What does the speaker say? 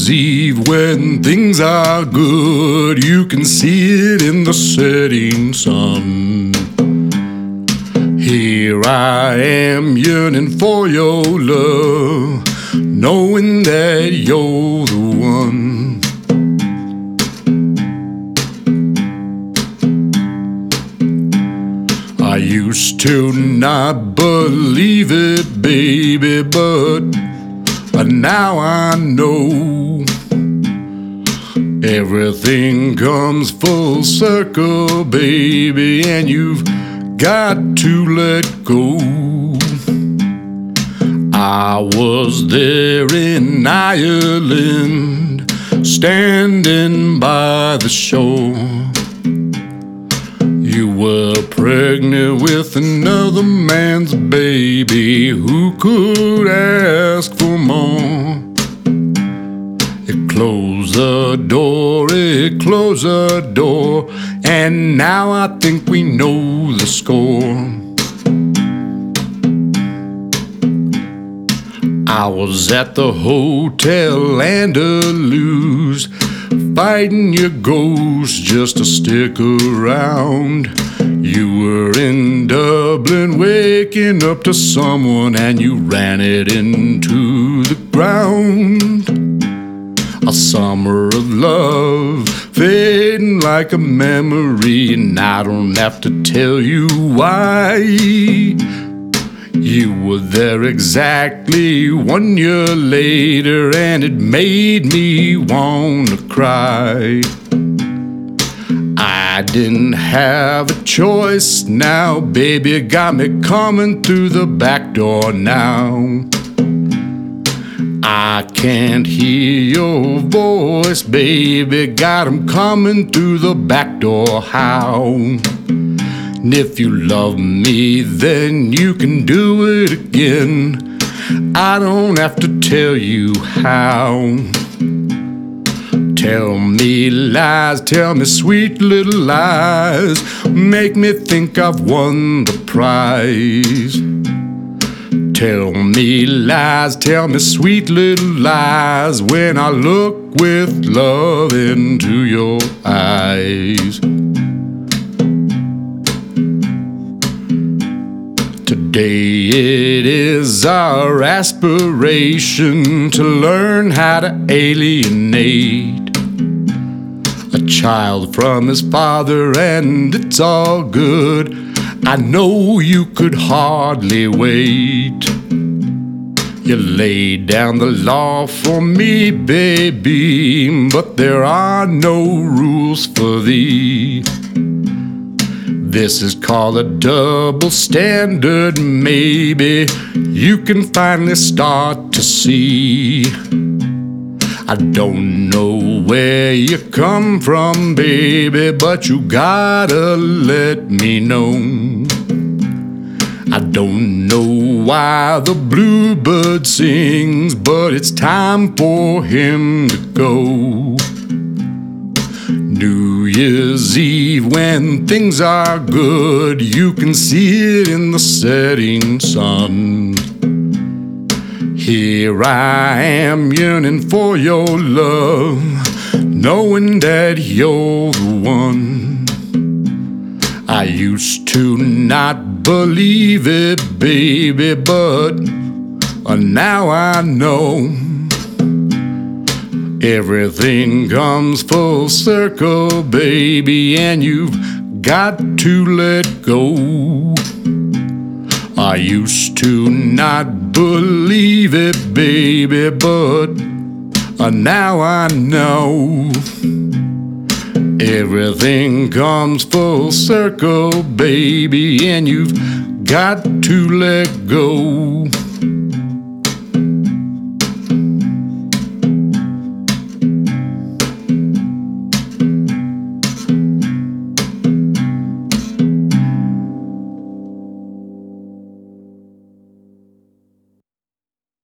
Year's Eve, when things are good, you can see it in the setting sun. Here I am yearning for your love, knowing that you're the one. I used to not believe it, baby, but now I know everything comes full circle, baby, and you've got to let go. I was there in Ireland, standing by the shore. You were pregnant with another man's baby. Who could ask for more? It closed the door, and now I think we know the score. I was at the Hotel Andalus, fighting your ghost just to stick around. You were in Dublin, waking up to someone, and you ran it into the ground. A summer of love, fading like a memory, and I don't have to tell you why. You were there exactly 1 year later, and it made me want to cry. I didn't have a choice now, baby, got me coming through the back door now. I can't hear your voice, baby, got 'em coming through the back door. How? And if you love me, then you can do it again. I don't have to tell you how. Tell me lies, tell me sweet little lies, make me think I've won the prize. Tell me lies, tell me sweet little lies, when I look with love into your eyes. Today it is our aspiration to learn how to alienate a child from his father, and it's all good. I know you could hardly wait. You laid down the law for me, baby, but there are no rules for thee. This is called a double standard, maybe you can finally start to see. I don't know where you come from, baby, but you gotta let me know. I don't know why the bluebird sings, but it's time for him to go. New Year's Eve, when things are good, you can see it in the setting sun. Here I am yearning for your love, knowing that you're the one. I used to not believe it, baby, but now I know everything comes full circle, baby, and you've got to let go. I used to not believe it, baby, but now I know everything comes full circle, baby, and you've got to let go.